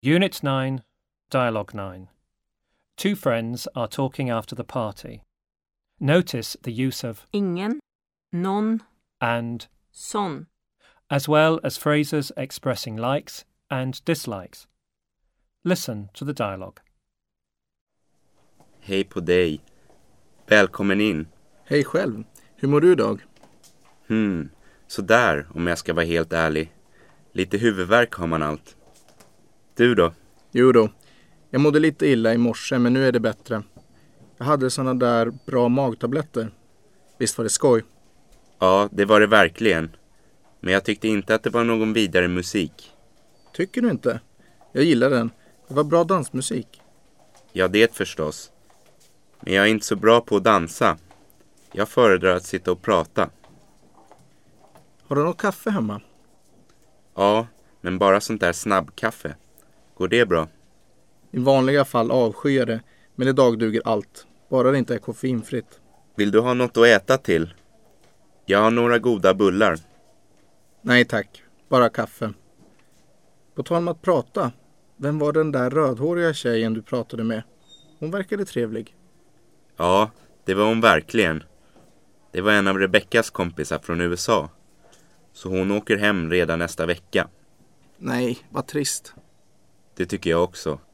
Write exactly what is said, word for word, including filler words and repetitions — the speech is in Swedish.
Unit nine, Dialogue nine. Two friends are talking after the party. Notice the use of ingen, någon, and, sån. as well as phrases expressing likes and dislikes. Listen to the dialogue. Hej på dig. Välkommen in. Hej själv. Hur mår du idag? Hmm, så där om jag ska vara helt ärlig. Lite huvudvärk har man allt. Du då? Jo då. Jag mådde lite illa i morse, men nu är det bättre. Jag hade såna där bra magtabletter. Visst var det skoj? Ja, det var det verkligen. Men jag tyckte inte att det var någon vidare musik. Tycker du inte? Jag gillar den. Det var bra dansmusik. Ja, det förstås. Men jag är inte så bra på att dansa. Jag föredrar att sitta och prata. Har du något kaffe hemma? Ja, men bara sånt där snabbkaffe. Går det bra? I vanliga fall avskyr jag det, men idag duger allt. Bara det inte är koffeinfritt. Vill du ha något att äta till? Jag har några goda bullar. Nej tack, bara kaffe. På tal om att prata, vem var den där rödhåriga tjejen du pratade med? Hon verkade trevlig. Ja, det var hon verkligen. Det var en av Rebeckas kompisar från U S A. Så hon åker hem redan nästa vecka. Nej, vad trist. Det tycker jag också.